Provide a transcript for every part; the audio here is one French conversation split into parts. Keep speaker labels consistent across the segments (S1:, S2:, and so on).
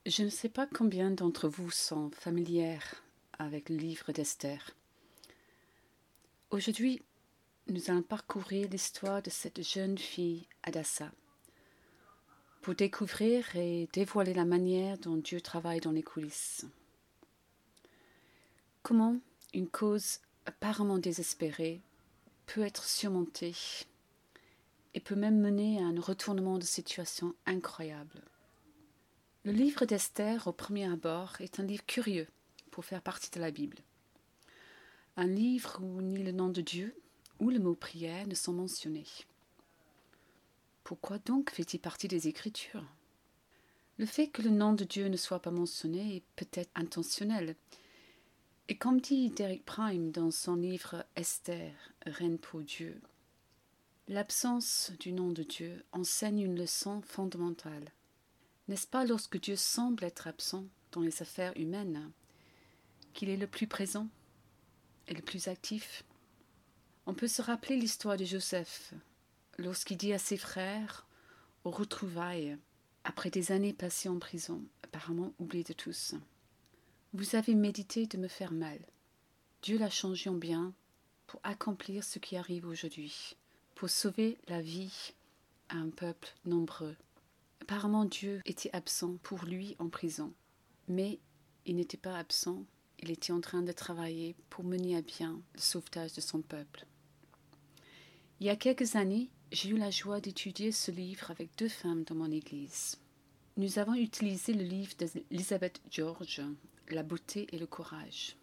S1: Je ne sais pas combien d'entre vous sont familières avec le livre d'Esther. Aujourd'hui, nous allons parcourir l'histoire de cette jeune fille, Hadassah, pour découvrir et dévoiler la manière dont Dieu travaille dans les coulisses. Comment une cause apparemment désespérée peut être surmontée et peut même mener à un retournement de situation incroyable. Le livre d'Esther, au premier abord, est un livre curieux pour faire partie de la Bible. Un livre où ni le nom de Dieu ou le mot prière ne sont mentionnés. Pourquoi donc fait-il partie des Écritures? Le fait que le nom de Dieu ne soit pas mentionné est peut-être intentionnel. Et comme dit Derek Prime dans son livre Esther, Reine pour Dieu, l'absence du nom de Dieu enseigne une leçon fondamentale. N'est-ce pas lorsque Dieu semble être absent dans les affaires humaines qu'il est le plus présent et le plus actif? On peut se rappeler l'histoire de Joseph, lorsqu'il dit à ses frères, aux retrouvailles, après des années passées en prison, apparemment oublié de tous: vous avez médité de me faire mal. Dieu l'a changé en bien pour accomplir ce qui arrive aujourd'hui, pour sauver la vie à un peuple nombreux. Apparemment, Dieu était absent pour lui en prison, mais il n'était pas absent, il était en train de travailler pour mener à bien le sauvetage de son peuple. Il y a quelques années, j'ai eu la joie d'étudier ce livre avec deux femmes dans mon église. Nous avons utilisé le livre d'Elizabeth George, La beauté et le courage.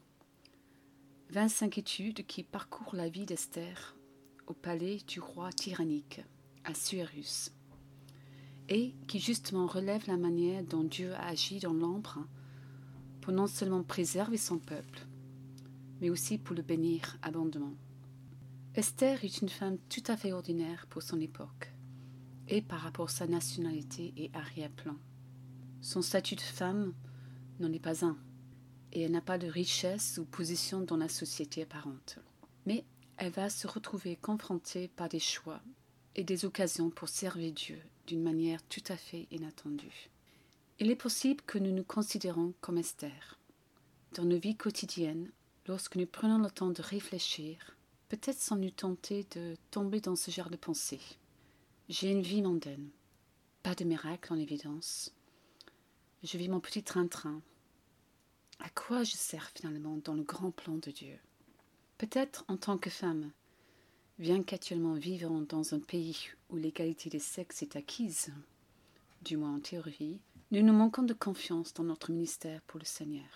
S1: 25 études qui parcourent la vie d'Esther au palais du roi tyrannique, Assuérus, et qui justement relèvent la manière dont Dieu a agi dans l'ombre pour non seulement préserver son peuple, mais aussi pour le bénir abondamment. Esther est une femme tout à fait ordinaire pour son époque, et par rapport à sa nationalité et arrière-plan. Son statut de femme n'en est pas un, et elle n'a pas de richesse ou position dans la société apparente. Mais elle va se retrouver confrontée par des choix et des occasions pour servir Dieu d'une manière tout à fait inattendue. Il est possible que nous nous considérons comme Esther. Dans nos vies quotidiennes, lorsque nous prenons le temps de réfléchir, peut-être sommes-nous tentés de tomber dans ce genre de pensée. J'ai une vie mondaine, pas de miracle en évidence. Je vis mon petit train-train. À quoi je sers finalement dans le grand plan de Dieu? Peut-être en tant que femme, bien qu'actuellement vivant dans un pays où l'égalité des sexes est acquise, du moins en théorie, nous nous manquons de confiance dans notre ministère pour le Seigneur.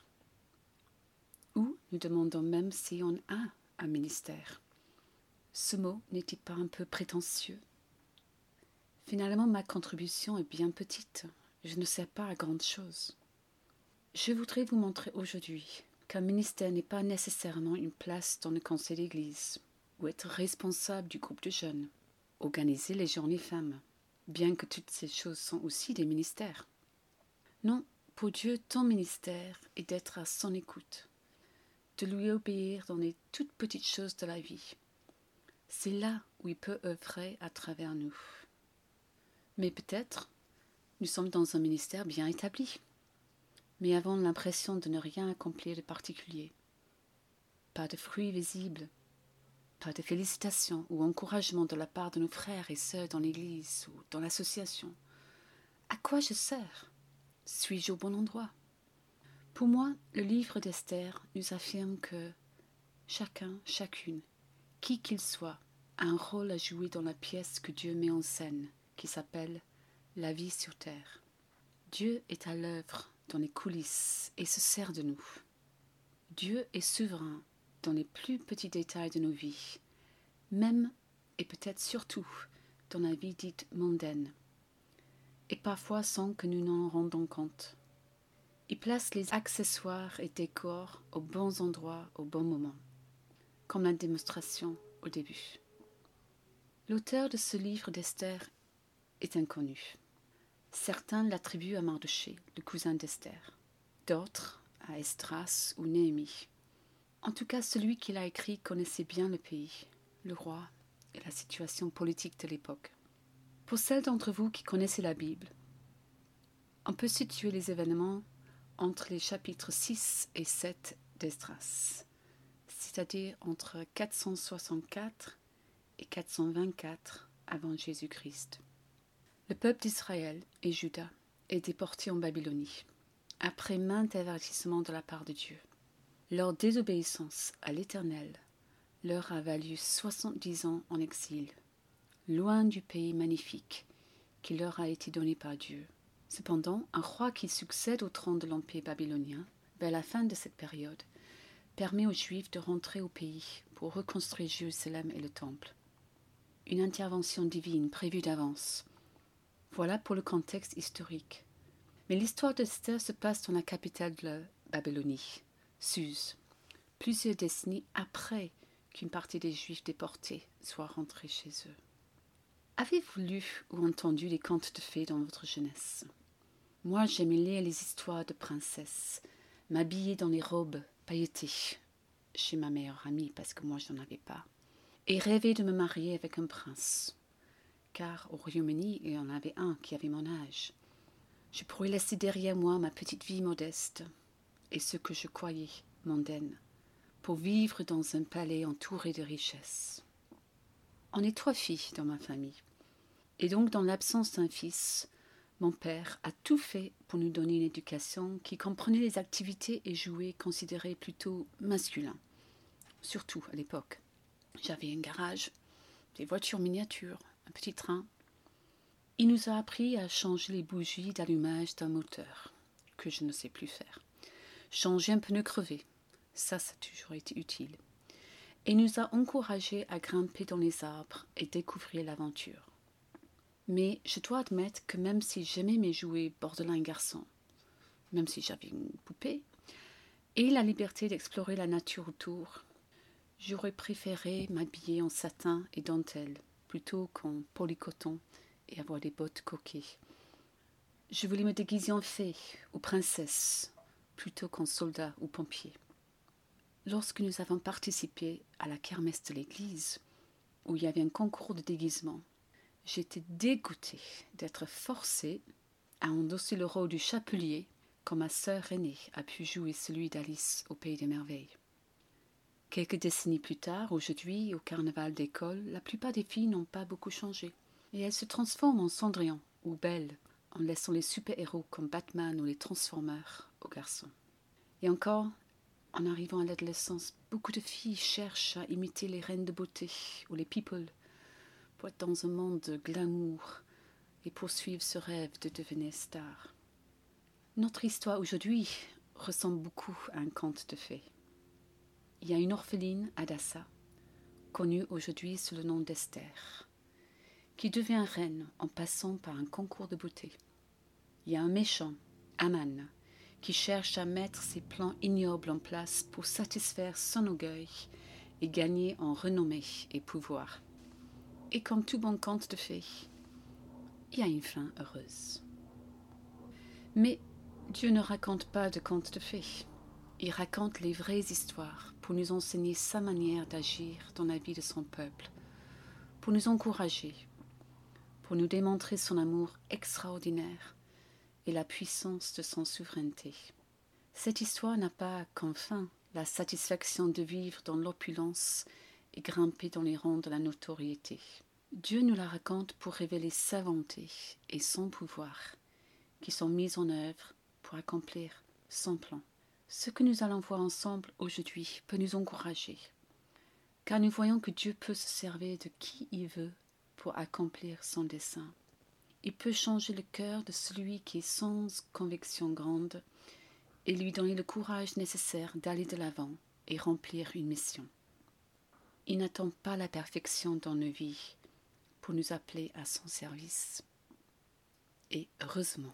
S1: Ou nous demandons même si on a un ministère. Ce mot n'est-il pas un peu prétentieux? Finalement, ma contribution est bien petite. Je ne sers pas à grande chose. Je voudrais vous montrer aujourd'hui qu'un ministère n'est pas nécessairement une place dans le conseil d'église ou être responsable du groupe de jeunes, organiser les journées femmes, bien que toutes ces choses sont aussi des ministères. Non, pour Dieu, ton ministère est d'être à son écoute, de lui obéir dans les toutes petites choses de la vie. C'est là où il peut œuvrer à travers nous. Mais peut-être, nous sommes dans un ministère bien établi, mais avons l'impression de ne rien accomplir de particulier. Pas de fruits visibles, pas de félicitations ou encouragements de la part de nos frères et sœurs dans l'Église ou dans l'association. À quoi je sers? Suis-je au bon endroit? Pour moi, le livre d'Esther nous affirme que chacun, chacune, qui qu'il soit, a un rôle à jouer dans la pièce que Dieu met en scène, qui s'appelle la vie sur terre. Dieu est à l'œuvre dans les coulisses et se sert de nous. Dieu est souverain dans les plus petits détails de nos vies, même et peut-être surtout dans la vie dite mondaine, et parfois sans que nous n'en rendons compte. Il place les accessoires et décors aux bons endroits au bon moment, comme la démonstration au début. L'auteur de ce livre d'Esther est inconnu. Certains l'attribuent à Mardochée, le cousin d'Esther, d'autres à Esdras ou Néhémie. En tout cas, celui qui l'a écrit connaissait bien le pays, le roi et la situation politique de l'époque. Pour celles d'entre vous qui connaissez la Bible, On peut situer les événements entre les chapitres 6 et 7 d'Esdras, c'est-à-dire entre 464 et 424 avant Jésus-Christ. Le peuple d'Israël et Juda est déporté en Babylonie, après maints avertissements de la part de Dieu. Leur désobéissance à l'Éternel leur a valu 70 ans en exil, loin du pays magnifique qui leur a été donné par Dieu. Cependant, un roi qui succède au trône de l'Empire babylonien, vers la fin de cette période, permet aux Juifs de rentrer au pays pour reconstruire Jérusalem et le Temple. Une intervention divine prévue d'avance. Voilà pour le contexte historique. Mais l'histoire d'Esther se passe dans la capitale de la Babylonie, Suse, plusieurs décennies après qu'une partie des Juifs déportés soit rentrée chez eux. Avez-vous lu ou entendu les contes de fées dans votre jeunesse? Moi, j'aimais lire les histoires de princesses, m'habiller dans les robes pailletées chez ma meilleure amie parce que moi, je n'en avais pas, et rêver de me marier avec un prince, car au Royaume-Uni, il y en avait un qui avait mon âge. Je pourrais laisser derrière moi ma petite vie modeste et ce que je croyais mondaine, pour vivre dans un palais entouré de richesses. On est 3 filles dans ma famille, et donc dans l'absence d'un fils, mon père a tout fait pour nous donner une éducation qui comprenait les activités et jouets considérés plutôt masculins, surtout à l'époque. J'avais un garage, des voitures miniatures, un petit train. Il nous a appris à changer les bougies d'allumage d'un moteur, que je ne sais plus faire. Changer un pneu crevé, ça a toujours été utile. Et nous a encouragés à grimper dans les arbres et découvrir l'aventure. Mais je dois admettre que même si j'aimais mes jouets borderline garçons, même si j'avais une poupée, et la liberté d'explorer la nature autour, j'aurais préféré m'habiller en satin et dentelle plutôt qu'en polycoton et avoir des bottes coquées. Je voulais me déguiser en fée ou princesse plutôt qu'en soldat ou pompier. Lorsque nous avons participé à la kermesse de l'église, où il y avait un concours de déguisement, j'étais dégoûtée d'être forcée à endosser le rôle du chapelier quand ma sœur aînée a pu jouer celui d'Alice au Pays des Merveilles. Quelques décennies plus tard, aujourd'hui, au carnaval d'école, la plupart des filles n'ont pas beaucoup changé. Et elles se transforment en Cendrillon ou Belle, en laissant les super-héros comme Batman ou les Transformers aux garçons. Et encore, en arrivant à l'adolescence, beaucoup de filles cherchent à imiter les reines de beauté ou les people pour être dans un monde de glamour et poursuivre ce rêve de devenir star. Notre histoire aujourd'hui ressemble beaucoup à un conte de fées. Il y a une orpheline, Hadassah, connue aujourd'hui sous le nom d'Esther, qui devient reine en passant par un concours de beauté. Il y a un méchant, Aman, qui cherche à mettre ses plans ignobles en place pour satisfaire son orgueil et gagner en renommée et pouvoir. Et comme tout bon conte de fées, il y a une fin heureuse. Mais Dieu ne raconte pas de contes de fées. Il raconte les vraies histoires pour nous enseigner sa manière d'agir dans la vie de son peuple, pour nous encourager, pour nous démontrer son amour extraordinaire et la puissance de son souveraineté. Cette histoire n'a pas comme fin la satisfaction de vivre dans l'opulence et grimper dans les rangs de la notoriété. Dieu nous la raconte pour révéler sa bonté et son pouvoir, qui sont mis en œuvre pour accomplir son plan. Ce que nous allons voir ensemble aujourd'hui peut nous encourager, car nous voyons que Dieu peut se servir de qui il veut pour accomplir son dessein. Il peut changer le cœur de celui qui est sans conviction grande et lui donner le courage nécessaire d'aller de l'avant et remplir une mission. Il n'attend pas la perfection dans nos vies pour nous appeler à son service. Et heureusement.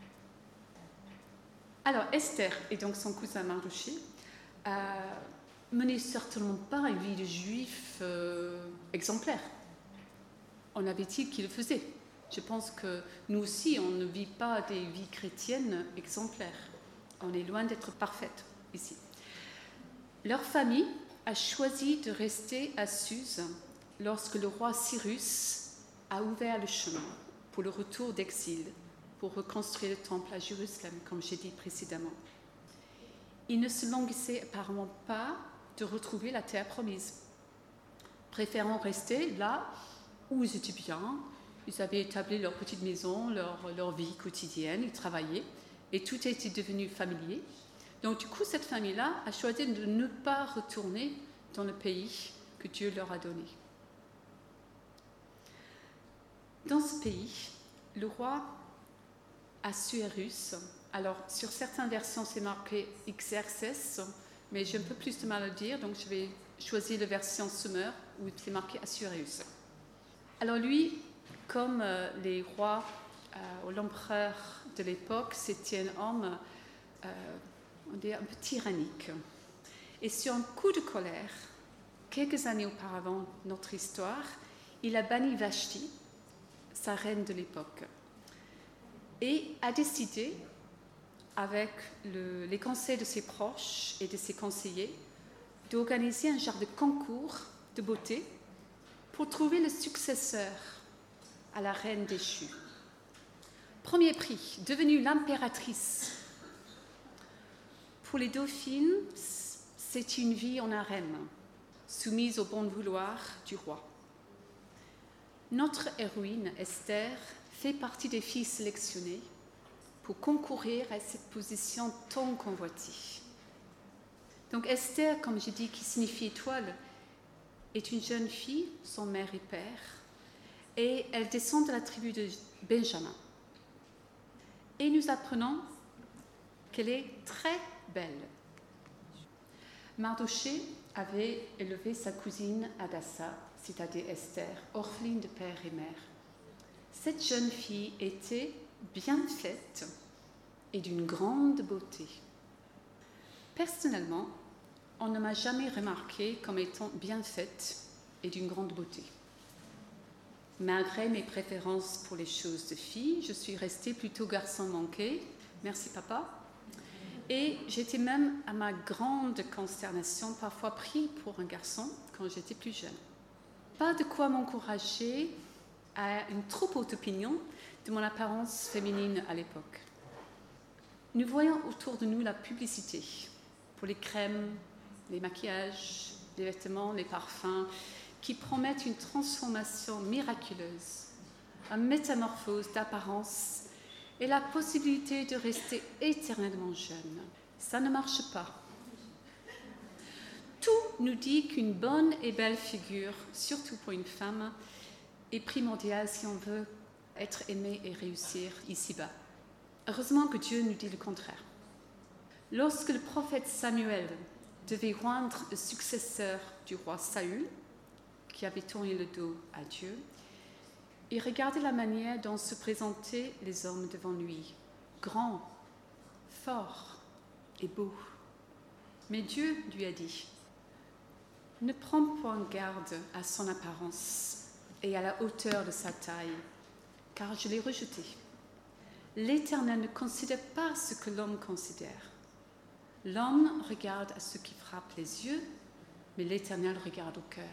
S1: Alors Esther et donc son cousin Mardochée menaient certainement pas une vie de juif exemplaire. On avait dit qu'ils le faisaient. Je pense que nous aussi, on ne vit pas des vies chrétiennes exemplaires. On est loin d'être parfaite ici. Leur famille a choisi de rester à Suse lorsque le roi Cyrus a ouvert le chemin pour le retour d'exil pour reconstruire le temple à Jérusalem, comme j'ai dit précédemment. Ils ne se languissaient apparemment pas de retrouver la terre promise, préférant rester là où ils étaient bien. Ils avaient établi leur petite maison, leur vie quotidienne, ils travaillaient, et tout était devenu familier. Donc du coup, cette famille-là a choisi de ne pas retourner dans le pays que Dieu leur a donné. Dans ce pays, le roi Assuérus, alors sur certaines versions c'est marqué Xerxès, mais j'ai un peu plus de mal à le dire, donc je vais choisir la version Summer où c'est marqué Assuérus. Alors lui, comme les rois ou l'empereur de l'époque, c'était un homme, on dirait un peu tyrannique. Et sur un coup de colère, quelques années auparavant de notre histoire, il a banni Vashti, sa reine de l'époque, et a décidé, avec les conseils de ses proches et de ses conseillers, d'organiser un genre de concours de beauté pour trouver le successeur à la reine déchue. Premier prix, devenue l'impératrice. Pour les dauphines, c'est une vie en harem, soumise au bon vouloir du roi. Notre héroïne, Esther, fait partie des filles sélectionnées pour concourir à cette position tant convoitée. Donc Esther, comme j'ai dit, qui signifie étoile, est une jeune fille, sans mère et père, et elle descend de la tribu de Benjamin. Et nous apprenons qu'elle est très belle. Mardochée avait élevé sa cousine Hadassa, c'est-à-dire Esther, orpheline de père et mère. Cette jeune fille était bien faite et d'une grande beauté. Personnellement, on ne m'a jamais remarquée comme étant bien faite et d'une grande beauté. Malgré mes préférences pour les choses de filles, je suis restée plutôt garçon manqué. Merci papa. Et j'étais même, à ma grande consternation, parfois pris pour un garçon quand j'étais plus jeune. Pas de quoi m'encourager à une trop haute opinion de mon apparence féminine à l'époque. Nous voyons autour de nous la publicité pour les crèmes, les maquillages, les vêtements, les parfums, qui promettent une transformation miraculeuse, une métamorphose d'apparence et la possibilité de rester éternellement jeune. Ça ne marche pas. Tout nous dit qu'une bonne et belle figure, surtout pour une femme, est primordiale si on veut être aimé et réussir ici-bas. Heureusement que Dieu nous dit le contraire. Lorsque le prophète Samuel devait rendre le successeur du roi Saül, qui avait tourné le dos à Dieu, il regardait la manière dont se présentaient les hommes devant lui, grands, forts et beaux. Mais Dieu lui a dit « Ne prends point garde à son apparence et à la hauteur de sa taille, car je l'ai rejeté. L'Éternel ne considère pas ce que l'homme considère. L'homme regarde à ce qui frappe les yeux, mais l'Éternel regarde au cœur.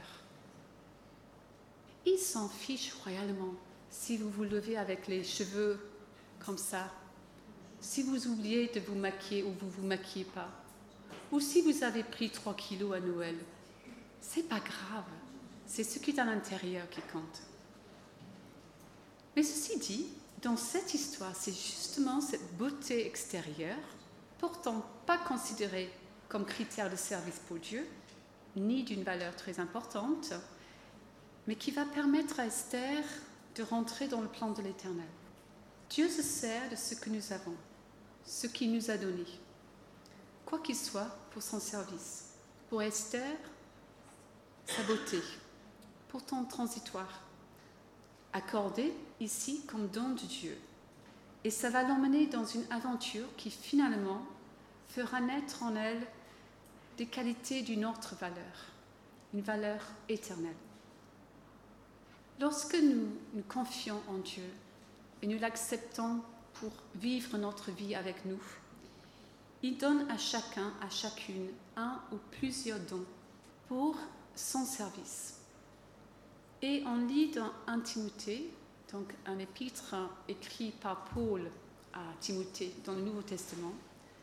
S1: Il s'en fiche royalement si vous vous levez avec les cheveux comme ça, si vous oubliez de vous maquiller ou vous ne vous maquillez pas, ou si vous avez pris 3 kilos à Noël. C'est pas grave, c'est ce qui est à l'intérieur qui compte. Mais ceci dit, dans cette histoire, c'est justement cette beauté extérieure, pourtant pas considérée comme critère de service pour Dieu, ni d'une valeur très importante, mais qui va permettre à Esther de rentrer dans le plan de l'Éternel. Dieu se sert de ce que nous avons, ce qu'il nous a donné, quoi qu'il soit pour son service. Pour Esther, sa beauté, pourtant transitoire, accordée ici comme don de Dieu. Et ça va l'emmener dans une aventure qui finalement fera naître en elle des qualités d'une autre valeur, une valeur éternelle. Lorsque nous nous confions en Dieu et nous l'acceptons pour vivre notre vie avec nous, il donne à chacun, à chacune, un ou plusieurs dons pour son service. Et on lit dans 1 Timothée, donc un épître écrit par Paul à Timothée dans le Nouveau Testament.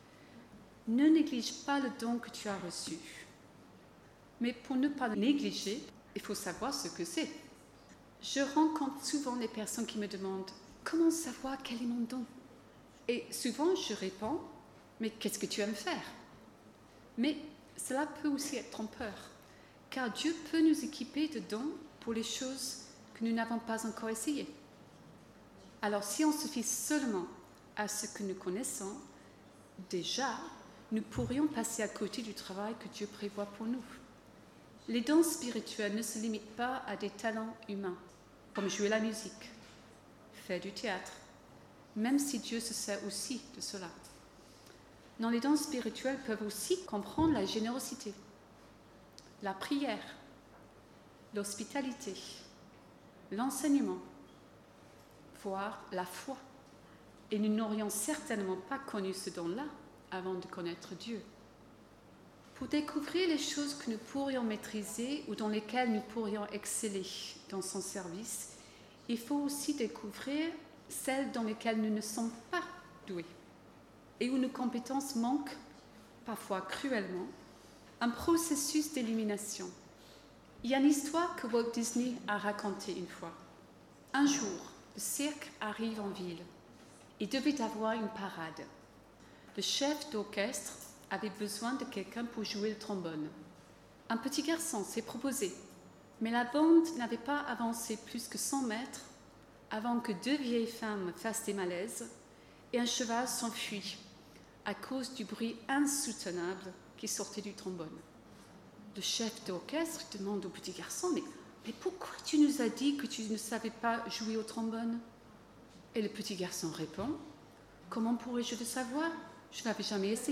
S1: Ne néglige pas le don que tu as reçu. Mais pour ne pas le négliger, il faut savoir ce que c'est. Je rencontre souvent des personnes qui me demandent « Comment savoir quel est mon don ?» Et souvent, je réponds « Mais qu'est-ce que tu aimes faire ?» Mais cela peut aussi être trompeur, car Dieu peut nous équiper de dons pour les choses que nous n'avons pas encore essayées. Alors, si on se fie seulement à ce que nous connaissons, déjà, nous pourrions passer à côté du travail que Dieu prévoit pour nous. Les dons spirituels ne se limitent pas à des talents humains, comme jouer la musique, faire du théâtre, même si Dieu se sert aussi de cela. Non, les dons spirituels peuvent aussi comprendre la générosité, la prière, l'hospitalité, l'enseignement, voire la foi. Et nous n'aurions certainement pas connu ce don-là avant de connaître Dieu. Pour découvrir les choses que nous pourrions maîtriser ou dans lesquelles nous pourrions exceller dans son service, il faut aussi découvrir celles dans lesquelles nous ne sommes pas doués et où nos compétences manquent, parfois cruellement, un processus d'élimination. Il y a une histoire que Walt Disney a racontée une fois. Un jour, le cirque arrive en ville. Il devait avoir une parade. Le chef d'orchestre avait besoin de quelqu'un pour jouer le trombone. Un petit garçon s'est proposé, mais la bande n'avait pas avancé plus que 100 mètres avant que 2 vieilles femmes fassent des malaises et un cheval s'enfuit à cause du bruit insoutenable qui sortait du trombone. Le chef d'orchestre demande au petit garçon « Mais pourquoi tu nous as dit que tu ne savais pas jouer au trombone ?» Et le petit garçon répond « Comment pourrais-je le savoir? Je n'avais jamais essayé. »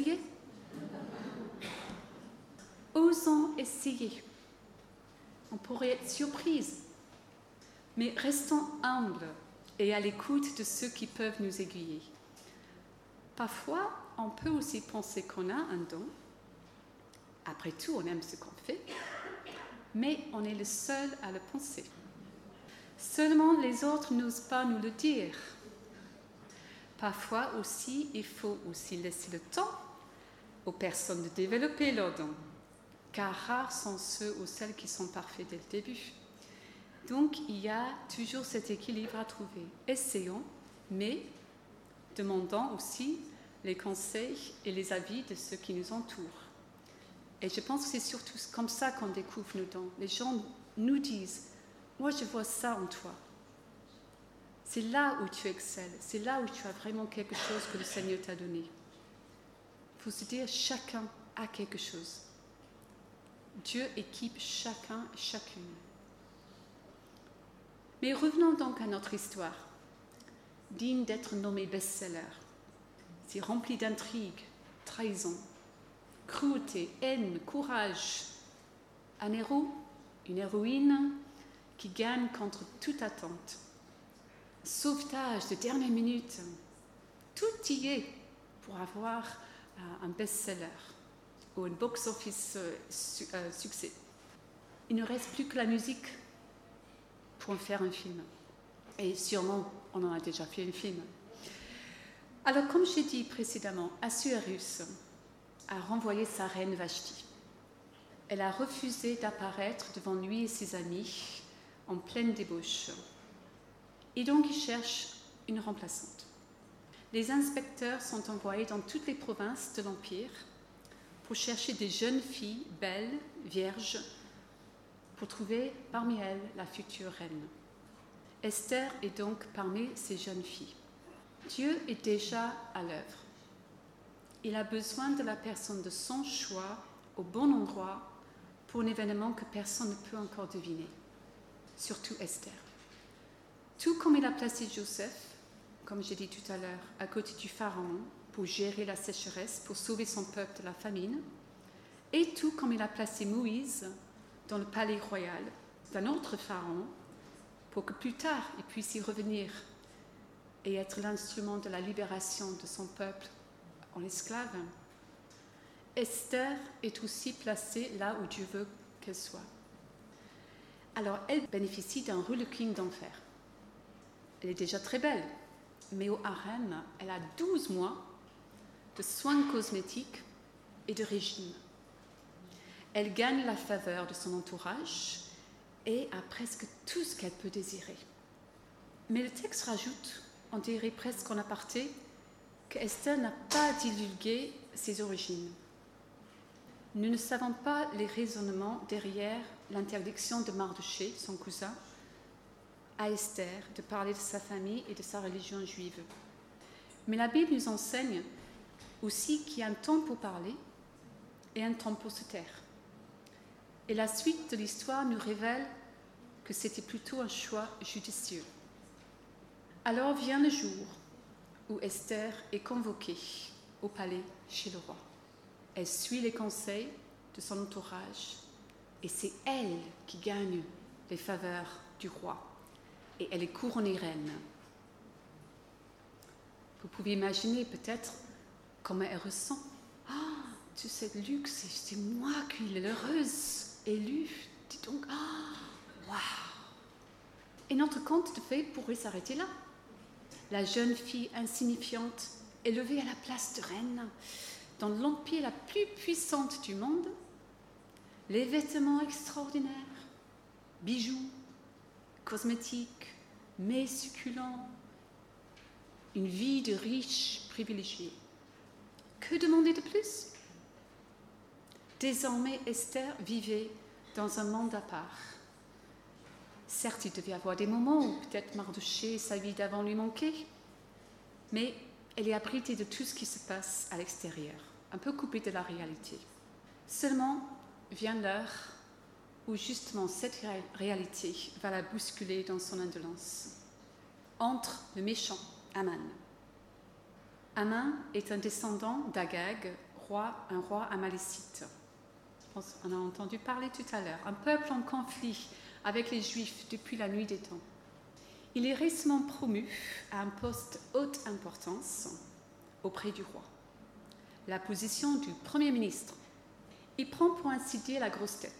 S1: Osons essayer. On pourrait être surprise. Mais restons humbles et à l'écoute de ceux qui peuvent nous aiguiller. Parfois, on peut aussi penser qu'on a un don. Après tout, on aime ce qu'on fait, mais on est le seul à le penser. Seulement, les autres n'osent pas nous le dire. Parfois aussi, il faut aussi laisser le temps aux personnes de développer leurs dons, car rares sont ceux ou celles qui sont parfaits dès le début. Donc, il y a toujours cet équilibre à trouver. Essayons, mais demandons aussi les conseils et les avis de ceux qui nous entourent. Et je pense que c'est surtout comme ça qu'on découvre nos dons. Les gens nous disent « Moi, je vois ça en toi. C'est là où tu excelles. C'est là où tu as vraiment quelque chose que le Seigneur t'a donné. » Il faut se dire « Chacun a quelque chose. » Dieu équipe chacun et chacune. Mais revenons donc à notre histoire, digne d'être nommée best-seller. C'est rempli d'intrigues, trahison, cruauté, haine, courage. Un héros, une héroïne qui gagne contre toute attente. Sauvetage de dernière minute. Tout y est pour avoir un best-seller ou un box-office succès. Il ne reste plus que la musique pour en faire un film. Et sûrement, on en a déjà fait un film. Alors, comme j'ai dit précédemment, Assuérus a renvoyé sa reine Vashti. Elle a refusé d'apparaître devant lui et ses amis en pleine débauche. Et donc, il cherche une remplaçante. Les inspecteurs sont envoyés dans toutes les provinces de l'Empire pour chercher des jeunes filles belles, vierges, pour trouver parmi elles la future reine. Esther est donc parmi ces jeunes filles. Dieu est déjà à l'œuvre. Il a besoin de la personne de son choix au bon endroit pour un événement que personne ne peut encore deviner, surtout Esther. Tout comme il a placé Joseph, comme j'ai dit tout à l'heure, à côté du pharaon pour gérer la sécheresse, pour sauver son peuple de la famine, et tout comme il a placé Moïse dans le palais royal d'un autre pharaon pour que plus tard il puisse y revenir et être l'instrument de la libération de son peuple en esclave. Esther est aussi placée là où Dieu veut qu'elle soit. Alors elle bénéficie d'un relooking d'enfer. Elle est déjà très belle, mais au harem, elle a 12 mois de soins cosmétiques et de régime. Elle gagne la faveur de son entourage et a presque tout ce qu'elle peut désirer. Mais le texte rajoute, on dirait presque en aparté, que Esther n'a pas divulgué ses origines. Nous ne savons pas les raisonnements derrière l'interdiction de Mardochée, son cousin, à Esther de parler de sa famille et de sa religion juive. Mais la Bible nous enseigne aussi qu'il y a un temps pour parler et un temps pour se taire. Et la suite de l'histoire nous révèle que c'était plutôt un choix judicieux. Alors vient le jour où Esther est convoquée au palais chez le roi. Elle suit les conseils de son entourage et c'est elle qui gagne les faveurs du roi. Et elle est couronnée reine. Vous pouvez imaginer peut-être comment elle ressent. Ah, tu sais, Luc, c'est moi qui est l'heureuse élue. Dis donc, waouh. Et notre conte de fées pourrait s'arrêter là. La jeune fille insignifiante, élevée à la place de reine, dans l'empire la plus puissante du monde, les vêtements extraordinaires, bijoux, cosmétiques, mets succulents, une vie de riche privilégié. Que demander de plus? Désormais, Esther vivait dans un monde à part. Certes, il devait y avoir des moments où peut-être Mardochée, sa vie d'avant lui manquait, mais elle est abritée de tout ce qui se passe à l'extérieur, un peu coupée de la réalité. Seulement vient l'heure où justement cette réalité va la bousculer dans son indolence. Entre le méchant Aman. Aman est un descendant d'Agag, un roi amalécite. Je pense qu'on a entendu parler tout à l'heure. Un peuple en conflit avec les Juifs depuis la nuit des temps. Il est récemment promu à un poste haute importance auprès du roi. La position du Premier ministre. Il prend pour ainsi dire la grosse tête.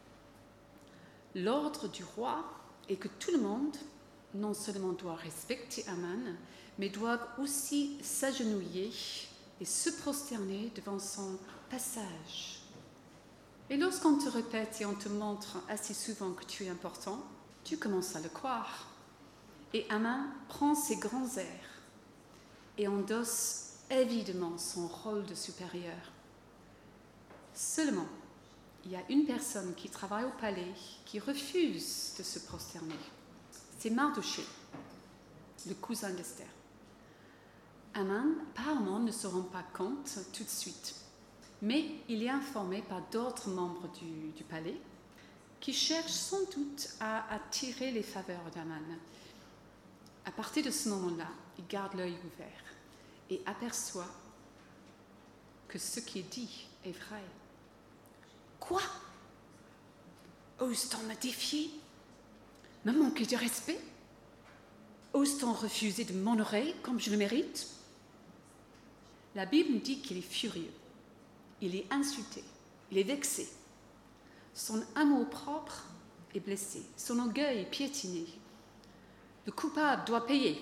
S1: L'ordre du roi est que tout le monde non seulement doit respecter Aman, mais doivent aussi s'agenouiller et se prosterner devant son passage. Et lorsqu'on te répète et on te montre assez souvent que tu es important, tu commences à le croire. Et Aman prend ses grands airs et endosse évidemment son rôle de supérieur. Seulement, il y a une personne qui travaille au palais qui refuse de se prosterner. C'est Mardochée, le cousin d'Esther. Aman, apparemment, ne se rend pas compte tout de suite, mais il est informé par d'autres membres du palais qui cherchent sans doute à attirer les faveurs d'Aman. À partir de ce moment-là, il garde l'œil ouvert et aperçoit que ce qui est dit est vrai. Quoi? Ose-t-on me défier? Me manquer de respect? Ose-t-on refuser de m'honorer comme je le mérite? La Bible nous dit qu'il est furieux, il est insulté, il est vexé. Son amour-propre est blessé, son orgueil est piétiné. Le coupable doit payer.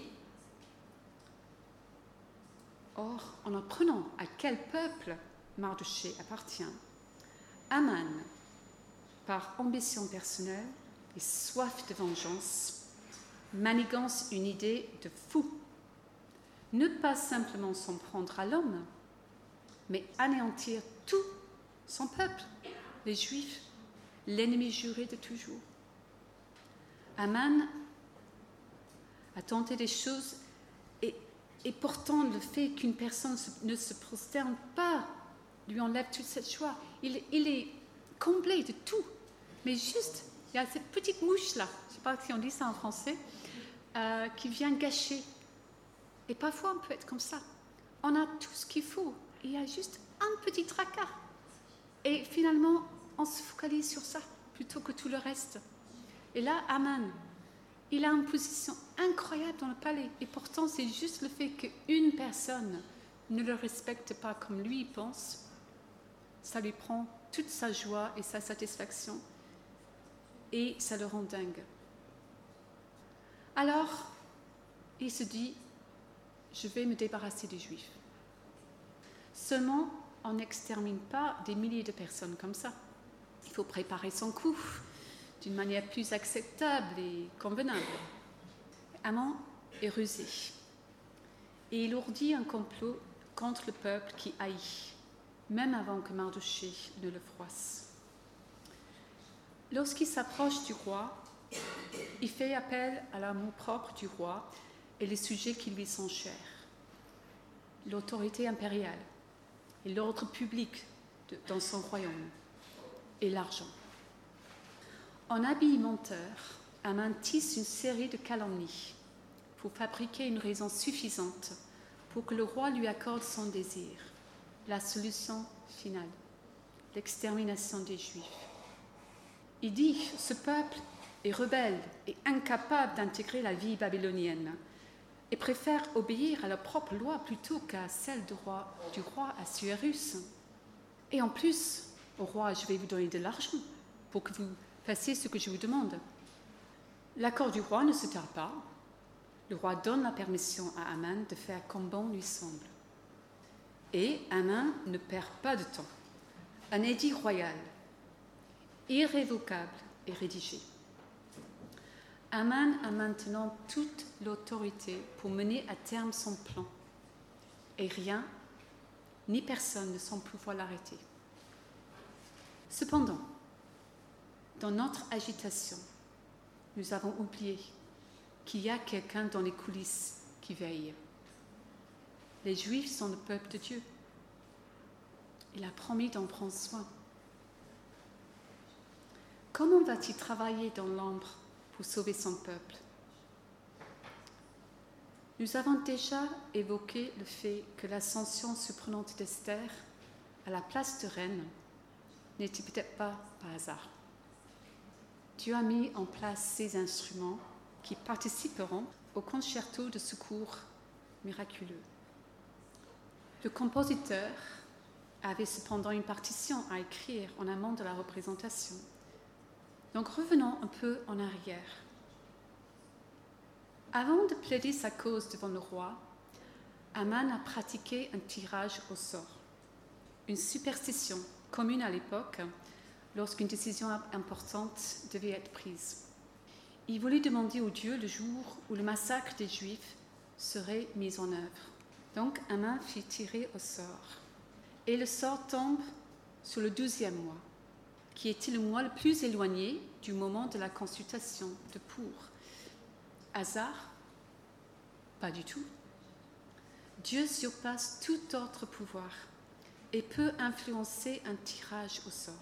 S1: Or, en apprenant à quel peuple Mardochée appartient, Aman, par ambition personnelle et soif de vengeance, manigance une idée de fou. Ne pas simplement s'en prendre à l'homme, mais anéantir tout son peuple, les Juifs, l'ennemi juré de toujours. Aman a tenté des choses et pourtant le fait qu'une personne ne se prosterne pas lui enlève toute cette joie. Il est comblé de tout, mais juste, il y a cette petite mouche-là, je ne sais pas si on dit ça en français, qui vient gâcher. Et parfois, on peut être comme ça. On a tout ce qu'il faut. Il y a juste un petit tracas. Et finalement, on se focalise sur ça plutôt que tout le reste. Et là, Aman, il a une position incroyable dans le palais. Et pourtant, c'est juste le fait qu'une personne ne le respecte pas comme lui pense. Ça lui prend toute sa joie et sa satisfaction. Et ça le rend dingue. Alors, Il se dit, je vais me débarrasser des Juifs. Seulement, on n'extermine pas des milliers de personnes comme ça. Il faut préparer son coup d'une manière plus acceptable et convenable. Haman est rusé et il ourdit un complot contre le peuple qui haït, même avant que Mardochée ne le froisse. Lorsqu'il s'approche du roi, il fait appel à l'amour-propre du roi et les sujets qui lui sont chers, l'autorité impériale et l'ordre public dans son royaume et l'argent. En habit menteur, Haman tisse une série de calomnies pour fabriquer une raison suffisante pour que le roi lui accorde son désir, la solution finale, l'extermination des Juifs. Il dit, ce peuple est rebelle et incapable d'intégrer la vie babylonienne et préfère obéir à leur propre loi plutôt qu'à celle du roi Assuérus. Et en plus, au roi, je vais vous donner de l'argent pour que vous fassiez ce que je vous demande. L'accord du roi ne se tarde pas. Le roi donne la permission à Haman de faire comme bon lui semble. Et Haman ne perd pas de temps. Un édit royal, irrévocable, est rédigé. Haman a maintenant toute l'autorité pour mener à terme son plan. Et rien, ni personne ne semble pouvoir l'arrêter. Cependant, dans notre agitation, nous avons oublié qu'il y a quelqu'un dans les coulisses qui veille. Les Juifs sont le peuple de Dieu. Il a promis d'en prendre soin. Comment va-t-il travailler dans l'ombre pour sauver son peuple? Nous avons déjà évoqué le fait que l'ascension surprenante d'Esther à la place de reine n'était peut-être pas par hasard. Dieu a mis en place ces instruments qui participeront au concerto de secours miraculeux. Le compositeur avait cependant une partition à écrire en amont de la représentation. Donc revenons un peu en arrière. Avant de plaider sa cause devant le roi, Haman a pratiqué un tirage au sort, une superstition commune à l'époque lorsqu'une décision importante devait être prise. Il voulait demander au Dieu le jour où le massacre des Juifs serait mis en œuvre. Donc Haman fit tirer au sort. Et le sort tombe sur le 12e mois, qui était le mois le plus éloigné du moment de la consultation de Pur. Hasard? Pas du tout. Dieu surpasse tout autre pouvoir et peut influencer un tirage au sort.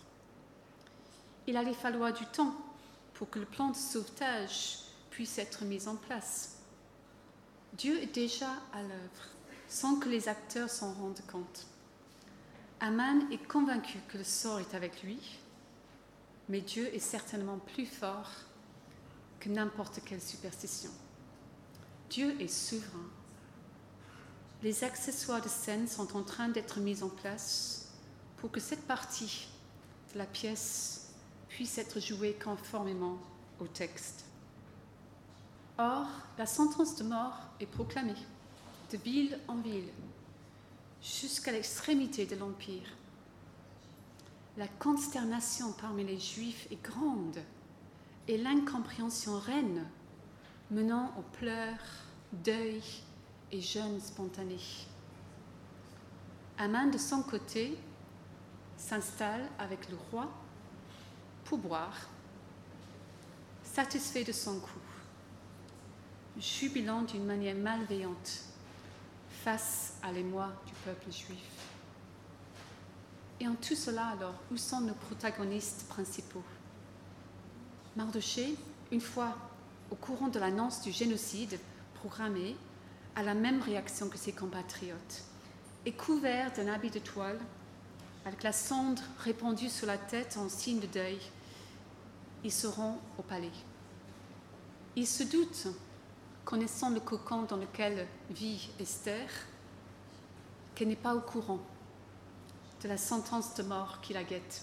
S1: Il allait falloir du temps pour que le plan de sauvetage puisse être mis en place. Dieu est déjà à l'œuvre, sans que les acteurs s'en rendent compte. Haman est convaincu que le sort est avec lui, mais Dieu est certainement plus fort que n'importe quelle superstition. Dieu est souverain. Les accessoires de scène sont en train d'être mis en place pour que cette partie de la pièce puisse être jouée conformément au texte. Or, la sentence de mort est proclamée, de ville en ville, jusqu'à l'extrémité de l'Empire. La consternation parmi les Juifs est grande et l'incompréhension règne, menant aux pleurs, deuil et jeûne spontané. Haman, de son côté, s'installe avec le roi pour boire, satisfait de son coup, jubilant d'une manière malveillante face à l'émoi du peuple juif. Et en tout cela, alors, où sont nos protagonistes principaux? Mardochée, une fois au courant de l'annonce du génocide programmé, a la même réaction que ses compatriotes, est couvert d'un habit de toile, avec la cendre répandue sur la tête en signe de deuil. Ils seront au palais. Il se doute, connaissant le cocon dans lequel vit Esther, qu'elle n'est pas au courant de la sentence de mort qui la guette.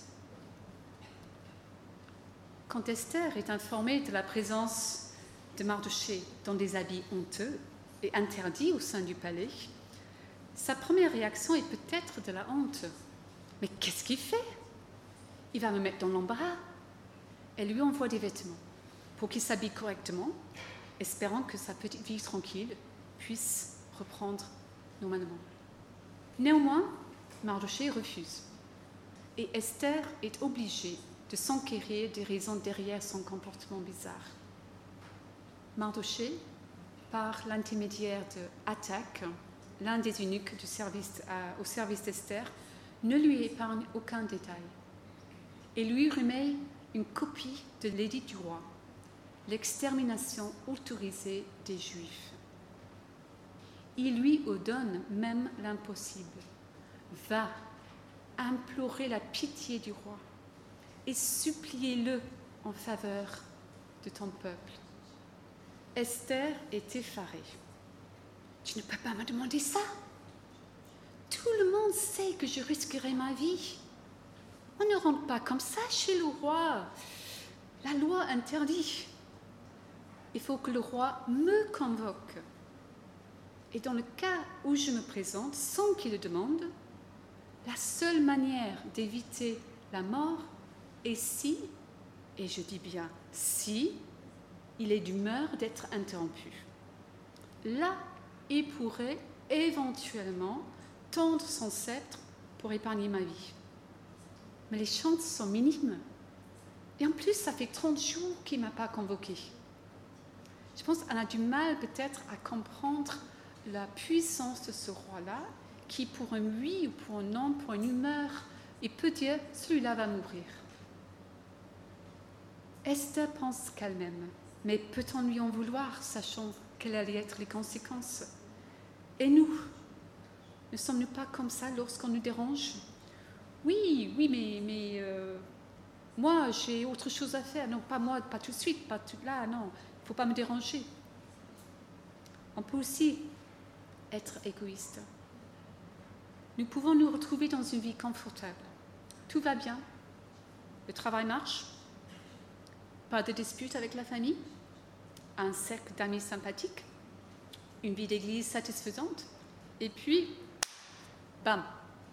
S1: Quand Esther est informée de la présence de Mardochée dans des habits honteux, et interdit au sein du palais, sa première réaction est peut-être de la honte. Mais qu'est-ce qu'il fait? Il va me mettre dans l'embarras. Elle lui envoie des vêtements pour qu'il s'habille correctement, espérant que sa petite vie tranquille puisse reprendre normalement. Néanmoins, Mardochée refuse. Et Esther est obligée de s'enquérir des raisons derrière son comportement bizarre. Mardochée, par l'intermédiaire de Hathach, l'un des eunuques au service d'Esther, ne lui épargne aucun détail et lui remet une copie de l'édit du roi, l'extermination autorisée des Juifs. Il lui ordonne même l'impossible. Va implorer la pitié du roi et suppliez-le en faveur de ton peuple. Esther est effarée. Tu ne peux pas me demander ça. Tout le monde sait que je risquerai ma vie. On ne rentre pas comme ça chez le roi. La loi interdit. Il faut que le roi me convoque. Et dans le cas où je me présente sans qu'il le demande, la seule manière d'éviter la mort est si, et je dis bien si, il est d'humeur d'être interrompu. Là, il pourrait éventuellement tendre son sceptre pour épargner ma vie. Mais les chances sont minimes. Et en plus, ça fait 30 jours qu'il ne m'a pas convoquée. Je pense qu'elle a du mal peut-être à comprendre la puissance de ce roi-là, qui pour un oui ou pour un non, pour une humeur, il peut dire « celui-là va mourir ». Esther pense qu'elle-même, mais peut-on lui en vouloir, sachant quelles allaient être les conséquences? Et nous, ne sommes-nous pas comme ça lorsqu'on nous dérange? Oui, mais moi, j'ai autre chose à faire. Non, pas moi, pas tout de suite, pas tout là, non. Il ne faut pas me déranger. On peut aussi être égoïste. Nous pouvons nous retrouver dans une vie confortable. Tout va bien. Le travail marche. Pas de dispute avec la famille. Un cercle d'amis sympathiques. Une vie d'église satisfaisante. Et puis, bam!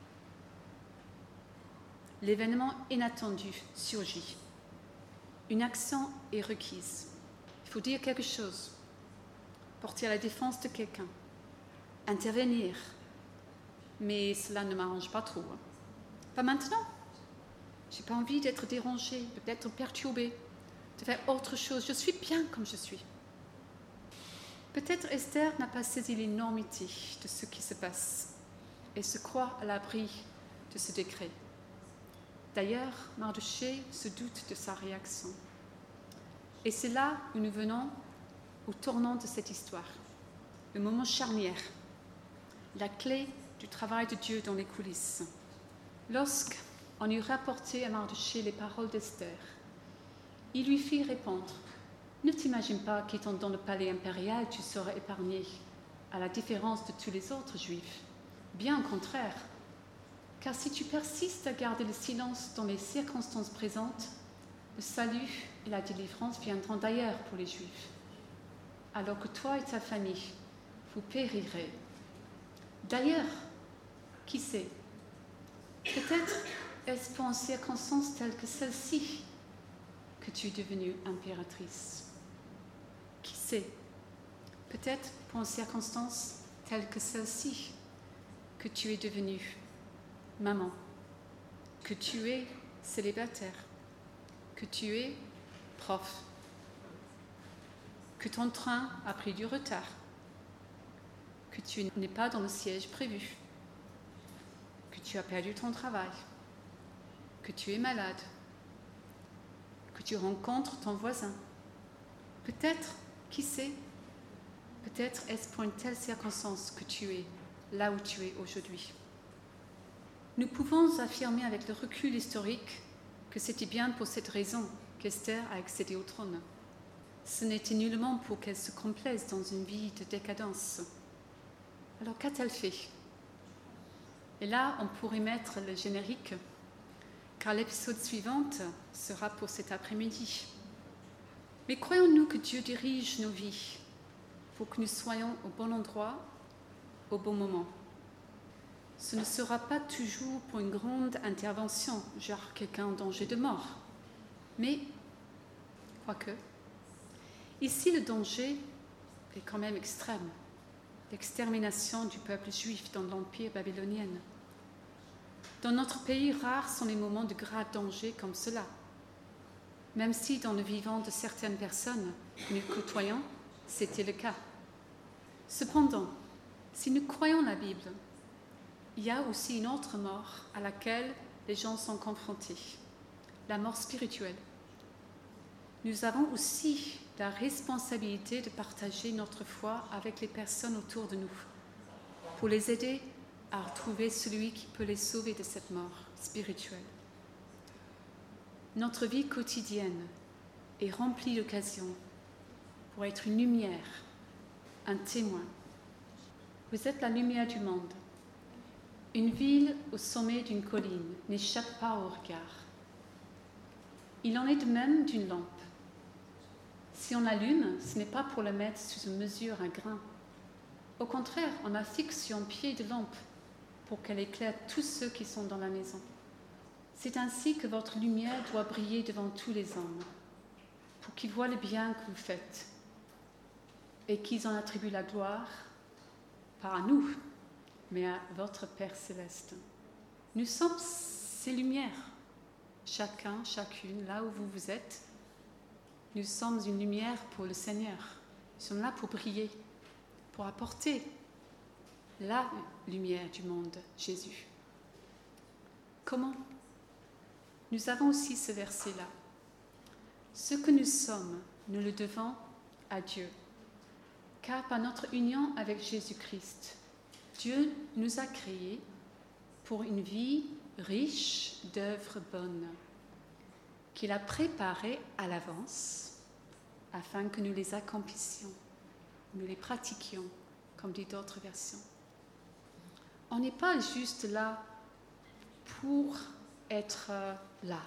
S1: L'événement inattendu surgit. Une action est requise. Il faut dire quelque chose. Porter à la défense de quelqu'un. Intervenir. Mais cela ne m'arrange pas trop. Pas maintenant. Je n'ai pas envie d'être dérangée, d'être perturbée, de faire autre chose. Je suis bien comme je suis. Peut-être Esther n'a pas saisi l'énormité de ce qui se passe et se croit à l'abri de ce décret. D'ailleurs, Mardochée se doute de sa réaction. Et c'est là où nous venons au tournant de cette histoire, le moment charnière, la clé du travail de Dieu dans les coulisses. Lorsqu'on eut rapporté à Mardochée les paroles d'Esther, il lui fit répondre « Ne t'imagine pas qu'étant dans le palais impérial, tu seras épargné, à la différence de tous les autres Juifs. Bien au contraire. Car si tu persistes à garder le silence dans les circonstances présentes, le salut et la délivrance viendront d'ailleurs pour les Juifs. Alors que toi et ta famille, vous périrez. D'ailleurs, qui sait, peut-être est-ce pour une circonstance telle que celle-ci que tu es devenue impératrice. Qui sait, peut-être pour une circonstance telle que celle-ci que tu es devenue maman, que tu es célibataire, que tu es prof, que ton train a pris du retard, que tu n'es pas dans le siège prévu, que tu as perdu ton travail, que tu es malade, que tu rencontres ton voisin. Peut-être, qui sait, peut-être est-ce pour une telle circonstance que tu es là où tu es aujourd'hui. Nous pouvons affirmer avec le recul historique que c'était bien pour cette raison qu'Esther a accédé au trône. Ce n'était nullement pour qu'elle se complaise dans une vie de décadence. Alors qu'a-t-elle fait? Et là, on pourrait mettre le générique, car l'épisode suivant sera pour cet après-midi. Mais croyons-nous que Dieu dirige nos vies? pour que nous soyons au bon endroit, au bon moment. Ce ne sera pas toujours pour une grande intervention, genre quelqu'un en danger de mort. Mais, quoique, ici le danger est quand même extrême. L'extermination du peuple juif dans l'Empire babylonien. Dans notre pays, rares sont les moments de grave danger comme cela. Même si dans le vivant de certaines personnes que nous côtoyons, c'était le cas. Cependant, si nous croyons la Bible, il y a aussi une autre mort à laquelle les gens sont confrontés, la mort spirituelle. Nous avons aussi la responsabilité de partager notre foi avec les personnes autour de nous, pour les aider à retrouver celui qui peut les sauver de cette mort spirituelle. Notre vie quotidienne est remplie d'occasions pour être une lumière, un témoin. Vous êtes la lumière du monde. Une ville au sommet d'une colline n'échappe pas au regard. Il en est de même d'une lampe. Si on l'allume, ce n'est pas pour le mettre sous une mesure, un grain. Au contraire, on la fixe sur un pied de lampe pour qu'elle éclaire tous ceux qui sont dans la maison. C'est ainsi que votre lumière doit briller devant tous les hommes, pour qu'ils voient le bien que vous faites et qu'ils en attribuent la gloire, pas à nous, mais à votre Père céleste. Nous sommes ces lumières, chacun, chacune, là où vous êtes. Nous sommes une lumière pour le Seigneur. Nous sommes là pour briller, pour apporter la lumière du monde, Jésus. Comment ? Nous avons aussi ce verset-là. Ce que nous sommes, nous le devons à Dieu. Car par notre union avec Jésus-Christ, Dieu nous a créés pour une vie riche d'œuvres bonnes, qu'il a préparées à l'avance afin que nous les accomplissions, nous les pratiquions, comme dit d'autres versions. On n'est pas juste là pour être là.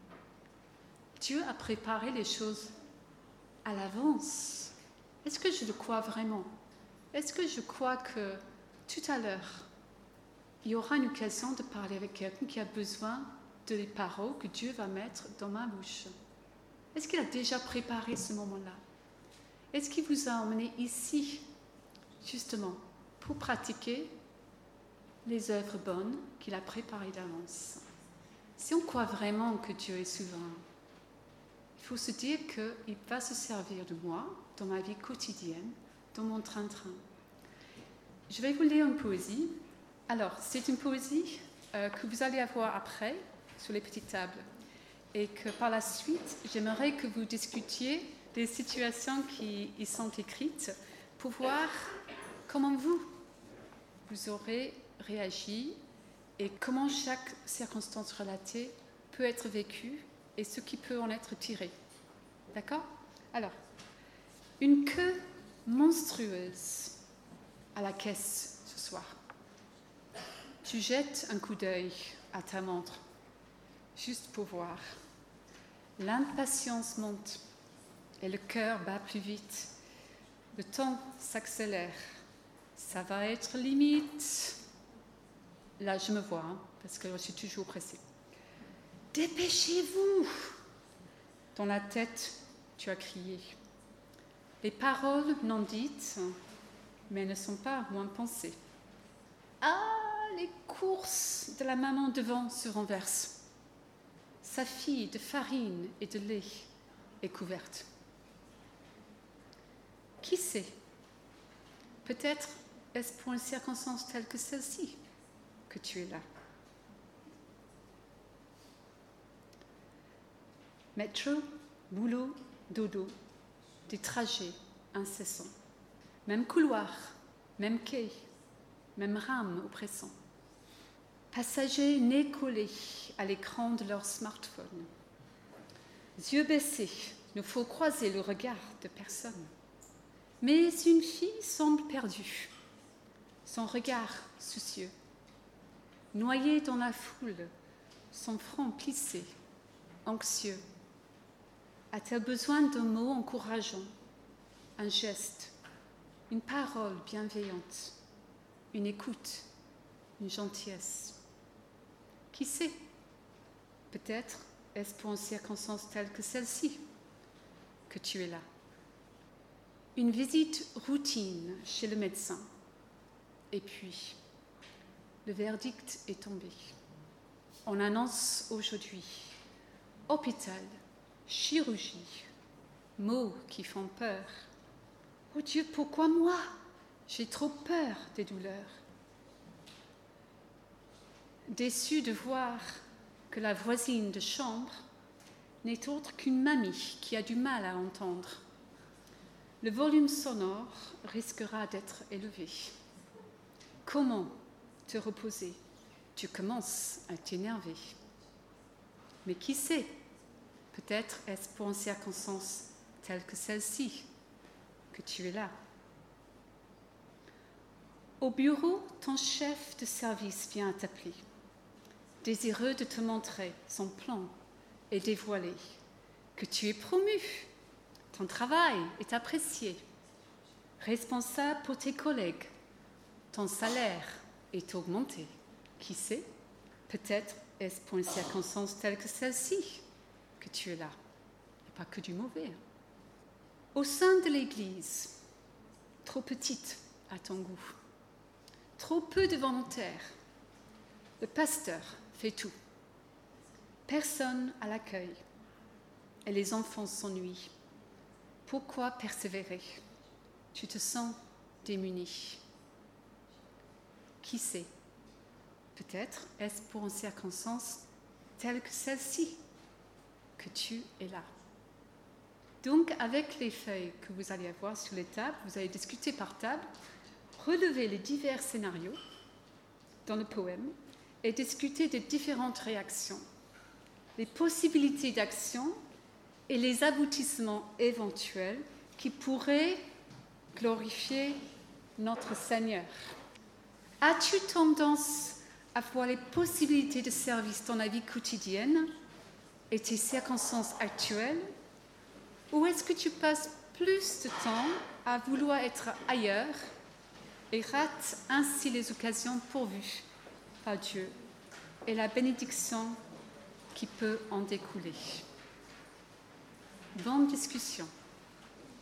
S1: Dieu a préparé les choses à l'avance. Est-ce que je le crois vraiment ? Est-ce que je crois que tout à l'heure, il y aura une occasion de parler avec quelqu'un qui a besoin des paroles que Dieu va mettre dans ma bouche ? Est-ce qu'il a déjà préparé ce moment-là ? Est-ce qu'il vous a emmené ici, justement, pour pratiquer les œuvres bonnes qu'il a préparées d'avance ? Si on croit vraiment que Dieu est souverain, il faut se dire qu'il va se servir de moi dans ma vie quotidienne, dans mon train-train. Je vais vous lire une poésie. Alors, c'est une poésie que vous allez avoir après, sur les petites tables. Et que par la suite, j'aimerais que vous discutiez des situations qui y sont écrites pour voir comment vous aurez réagi et comment chaque circonstance relatée peut être vécue et ce qui peut en être tiré. D'accord ? Alors, une queue monstrueuse à la caisse ce soir. Tu jettes un coup d'œil à ta montre, juste pour voir. L'impatience monte et le cœur bat plus vite. Le temps s'accélère. Ça va être limite. Là, je me vois, parce que je suis toujours pressée. Dépêchez-vous ! Dans la tête, tu as crié. Les paroles non dites, mais ne sont pas moins pensées. Ah, les courses de la maman devant se renversent. Sa fille de farine et de lait est couverte. Qui sait ? Peut-être est-ce pour une circonstance telle que celle-ci que tu es là. Métro, boulot, dodo, des trajets incessants. Même couloir, même quai, même rame oppressant. Passagers nez collés à l'écran de leur smartphone. Yeux baissés, il faut croiser le regard de personne. Mais une fille semble perdue, son regard soucieux. Noyée dans la foule, son front plissé, anxieux. A-t-elle besoin d'un mot encourageant, un geste, une parole bienveillante, une écoute, une gentillesse. Qui sait? Peut-être est-ce pour une circonstance telle que celle-ci que tu es là. Une visite routine chez le médecin. Et puis, le verdict est tombé. On annonce aujourd'hui hôpital, chirurgie, mots qui font peur. Oh Dieu, pourquoi moi? J'ai trop peur des douleurs. Déçu de voir que la voisine de chambre n'est autre qu'une mamie qui a du mal à entendre. Le volume sonore risquera d'être élevé. Comment te reposer? Tu commences à t'énerver. Mais qui sait? Peut-être est-ce pour une circonstance telle que celle-ci que tu es là. Au bureau, ton chef de service vient t'appeler, désireux de te montrer son plan et dévoiler que tu es promu. Ton travail est apprécié. Responsable pour tes collègues. Ton salaire est augmenté. Qui sait? Peut-être est-ce pour une circonstance telle que celle-ci que tu es là. Et pas que du mauvais. Au sein de l'Église, trop petite à ton goût, trop peu de volontaires. Le pasteur fait tout. Personne à l'accueil. Et les enfants s'ennuient. Pourquoi persévérer? Tu te sens démuni. Qui sait? Peut-être est-ce pour une circonstance telle que celle-ci que tu es là. Donc, avec les feuilles que vous allez avoir sur les tables, vous allez discuter par table, relever les divers scénarios dans le poème et discuter des différentes réactions, les possibilités d'action et les aboutissements éventuels qui pourraient glorifier notre Seigneur. As-tu tendance à voir les possibilités de service dans la vie quotidienne et tes circonstances actuelles? Ou est-ce que tu passes plus de temps à vouloir être ailleurs et rates ainsi les occasions pourvues par Dieu et la bénédiction qui peut en découler? Bonne discussion.